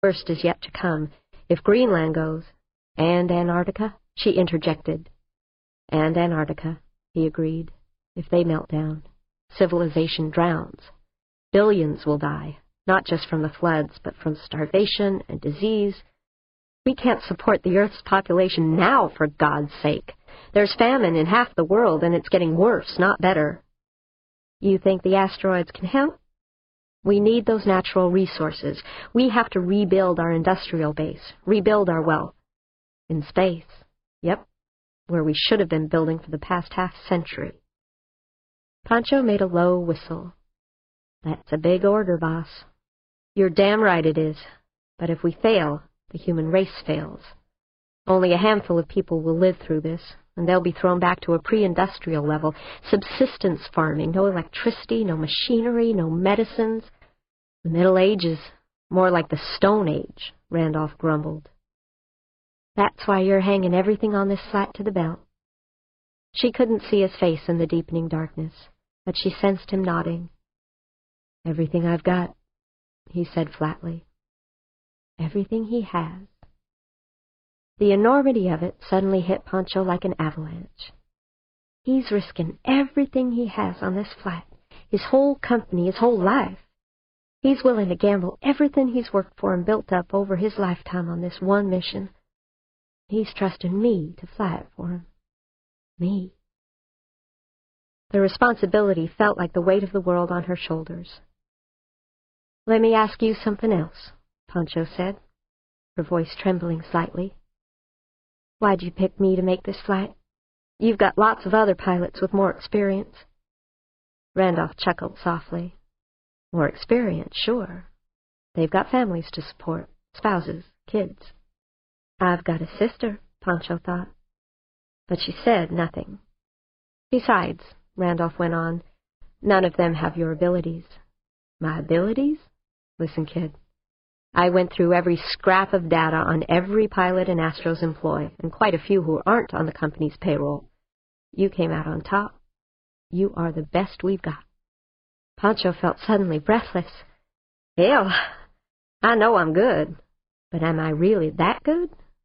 Worst is yet to come. If Greenland goes, and Antarctica, she interjected. And Antarctica, he agreed. If they melt down, civilization drowns. Billions will die, not just from the floods, but from starvation and disease. We can't support the Earth's population now, for God's sake. There's famine in half the world, and it's getting worse, not better. You think the asteroids can help? We need those natural resources. We have to rebuild our industrial base, rebuild our wealth. In space, yep, where we should have been building for the past half-century. Pancho made a low whistle. That's a big order, boss. You're damn right it is. But if we fail, the human race fails. Only a handful of people will live through this, and they'll be thrown back to a pre-industrial level, subsistence farming, no electricity, no machinery, no medicines. The Middle Ages, more like the Stone Age, Randolph grumbled. That's why you're hanging everything on this flat to the belt. She couldn't see his face in the deepening darkness, but she sensed him nodding. Everything I've got, he said flatly. Everything he has. The enormity of it suddenly hit Pancho like an avalanche. He's risking everything he has on this flat, his whole company, his whole life. He's willing to gamble everything he's worked for and built up over his lifetime on this one mission. He's trusting me to fly it for him. Me. The responsibility felt like the weight of the world on her shoulders. Let me ask you something else, Pancho said, her voice trembling slightly. Why'd you pick me to make this flight? You've got lots of other pilots with more experience. Randolph chuckled softly. More experience, sure. They've got families to support, spouses, kids. I've got a sister, Pancho thought. But she said nothing. Besides, Randolph went on, none of them have your abilities. My abilities? Listen, kid. I went through every scrap of data on every pilot in Astro's employ, and quite a few who aren't on the company's payroll. You came out on top. You are the best we've got. Pancho felt suddenly breathless. Hell, I know I'm good, but am I really that good?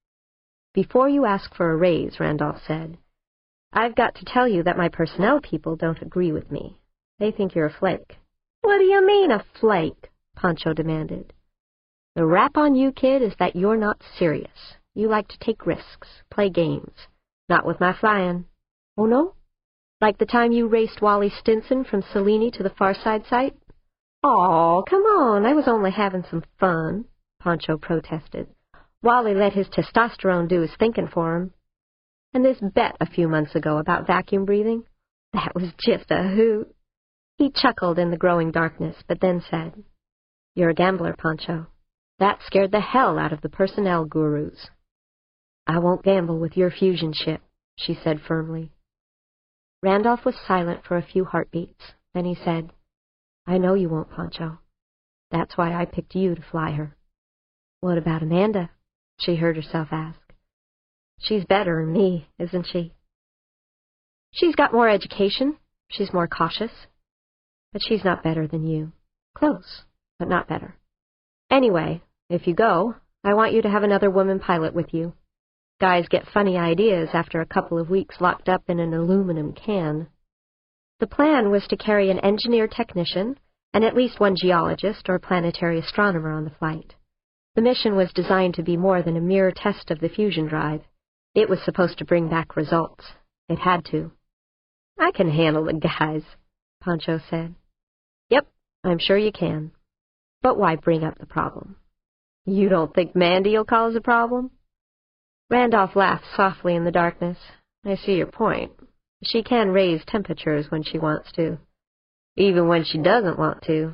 Before you ask for a raise, Randolph said, I've got to tell you that my personnel people don't agree with me. They think you're a flake. What do you mean, a flake? Pancho demanded. The rap on you, kid, is that you're not serious. You like to take risks, play games. Not with my flying. Oh, no? Like the time you raced Wally Stinson from Selene to the Farside site? Aw, come on, I was only having some fun, Pancho protested. Wally let his testosterone do his thinking for him. And this bet a few months ago about vacuum breathing? That was just a hoot. He chuckled in the growing darkness, but then said, You're a gambler, Pancho. That scared the hell out of the personnel gurus. I won't gamble with your fusion ship, she said firmly. Randolph was silent for a few heartbeats. Then he said, I know you won't, Pancho. That's why I picked you to fly her. What about Amanda? She heard herself ask. She's better than me, isn't she? She's got more education. She's more cautious. But she's not better than you. Close, but not better. Anyway, if you go, I want you to have another woman pilot with you. Guys get funny ideas after a couple of weeks locked up in an aluminum can. The plan was to carry an engineer-technician and at least one geologist or planetary astronomer on the flight. The mission was designed to be more than a mere test of the fusion drive. It was supposed to bring back results. It had to. I can handle the guys, Pancho said. Yep, I'm sure you can. But why bring up the problem? You don't think Mandy'll cause a problem? Randolph laughed softly in the darkness. I see your point. She can raise temperatures when she wants to. Even when she doesn't want to.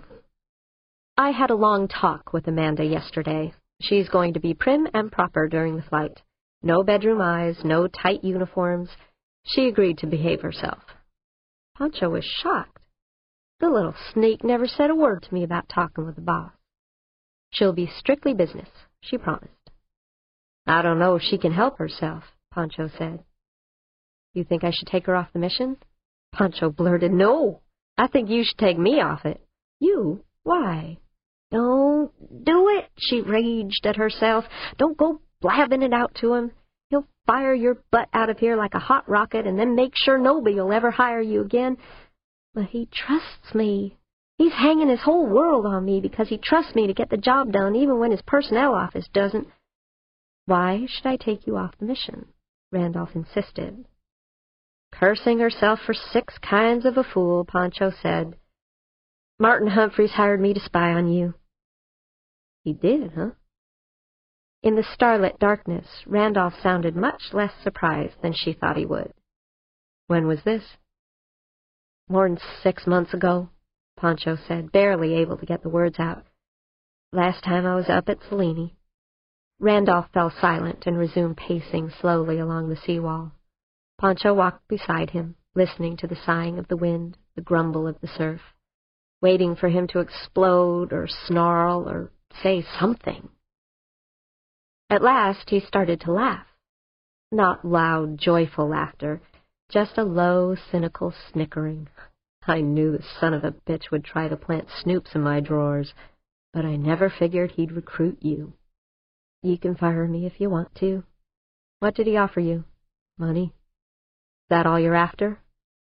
I had a long talk with Amanda yesterday. She's going to be prim and proper during the flight. No bedroom eyes, no tight uniforms. She agreed to behave herself. Pancho was shocked. The little sneak never said a word to me about talking with the boss. She'll be strictly business, she promised. I don't know if she can help herself, Pancho said. You think I should take her off the mission? Pancho blurted, No, I think you should take me off it. You? Why? Don't do it, she raged at herself. Don't go blabbing it out to him. He'll fire your butt out of here like a hot rocket and then make sure nobody will ever hire you again. But he trusts me. He's hanging his whole world on me because he trusts me to get the job done even when his personnel office doesn't. Why should I take you off the mission? Randolph insisted. Cursing herself for 6 kinds of a fool, Pancho said. Martin Humphreys hired me to spy on you. He did, huh? In the starlit darkness, Randolph sounded much less surprised than she thought he would. When was this? More'n 6 months ago, Pancho said, barely able to get the words out. Last time I was up at Selene. Randolph fell silent and resumed pacing slowly along the seawall. Pancho walked beside him, listening to the sighing of the wind, the grumble of the surf, waiting for him to explode or snarl or say something. At last he started to laugh. Not loud, joyful laughter, just a low, cynical snickering. I knew the son of a bitch would try to plant snoops in my drawers, but I never figured he'd recruit you. You can fire me if you want to. What did he offer you? Money? Is that all you're after?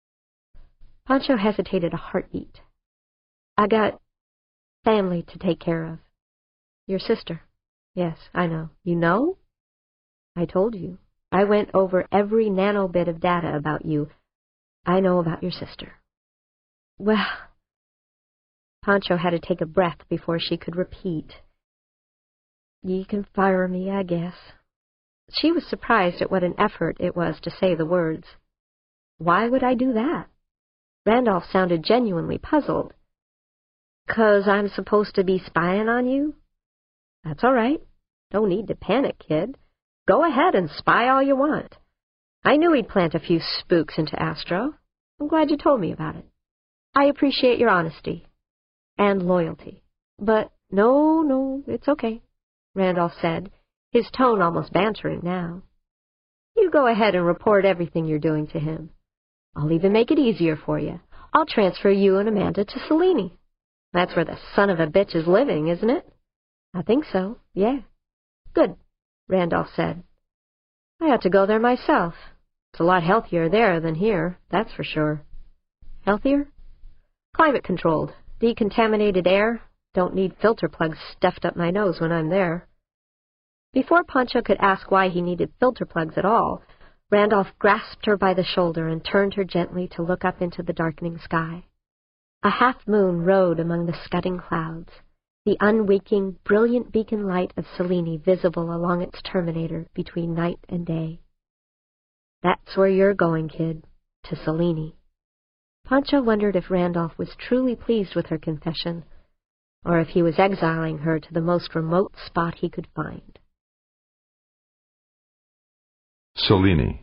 Pancho hesitated a heartbeat. I got family to take care of. Your sister. Yes, I know. You know? I told you. I went over every nano bit of data about you. I know about your sister. Well, Pancho had to take a breath before she could repeat. You can fire me, I guess. She was surprised at what an effort it was to say the words. Why would I do that? Randolph sounded genuinely puzzled. 'Cause I'm supposed to be spying on you? That's all right. No need to panic, kid. Go ahead and spy all you want. I knew he'd plant a few spooks into Astro. I'm glad you told me about it. I appreciate your honesty and loyalty. But no, it's okay, Randolph said, his tone almost bantering now. You go ahead and report everything you're doing to him. I'll even make it easier for you. I'll transfer you and Amanda to Selene. That's where the son of a bitch is living, isn't it? I think so, yeah. Good, Randolph said. I ought to go there myself. It's a lot healthier there than here, that's for sure. Healthier? Climate-controlled, decontaminated air. Don't need filter plugs stuffed up my nose when I'm there. Before Pancho could ask why he needed filter plugs at all, Randolph grasped her by the shoulder and turned her gently to look up into the darkening sky. A half-moon rode among the scudding clouds, the unwinking, brilliant beacon light of Selene visible along its terminator between night and day. That's where you're going, kid, to Selene. Pancho wondered if Randolph was truly pleased with her confession, or if he was exiling her to the most remote spot he could find. Selene.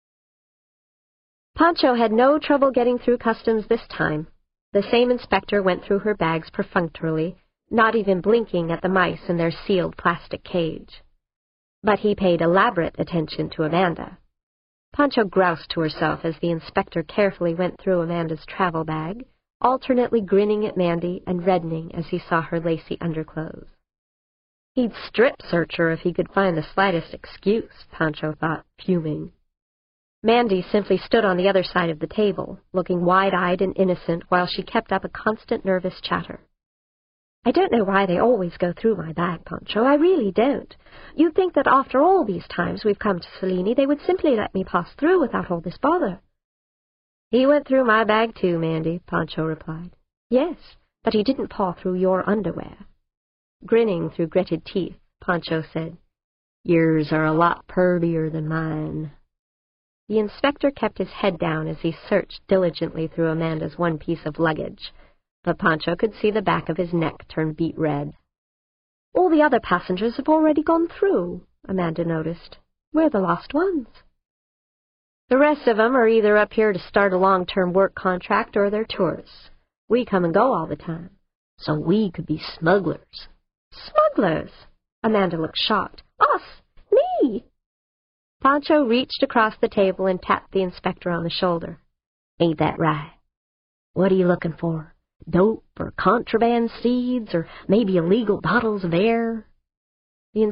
Pancho had no trouble getting through customs this time. The same inspector went through her bags perfunctorily, not even blinking at the mice in their sealed plastic cage. But he paid elaborate attention to Amanda. Pancho groused to herself as the inspector carefully went through Amanda's travel bag, alternately grinning at Mandy and reddening as he saw her lacy underclothes. He'd strip-search her if he could find the slightest excuse, Pancho thought, fuming. Mandy simply stood on the other side of the table, looking wide-eyed and innocent while she kept up a constant nervous chatter. I don't know why they always go through my bag, Pancho. I really don't. You'd think that after all these times we've come to Selene, they would simply let me pass through without all this bother. He went through my bag too, Mandy, Pancho replied. Yes, but he didn't paw through your underwear. Grinning through gritted teeth, Pancho said, Yours are a lot purtier than mine. The inspector kept his head down as he searched diligently through Amanda's one piece of luggage, but Pancho could see the back of his neck turn beet red. All the other passengers have already gone through, Amanda noticed. We're the last ones. The rest of 'em are either up here to start a long-term work contract or they're tourists. We come and go all the time, so we could be smugglers. Smugglers? Amanda looked shocked. Us? Me? Pancho reached across the table and tapped the inspector on the shoulder. Ain't that right? What are you looking for? Dope or contraband seeds or maybe illegal bottles of air.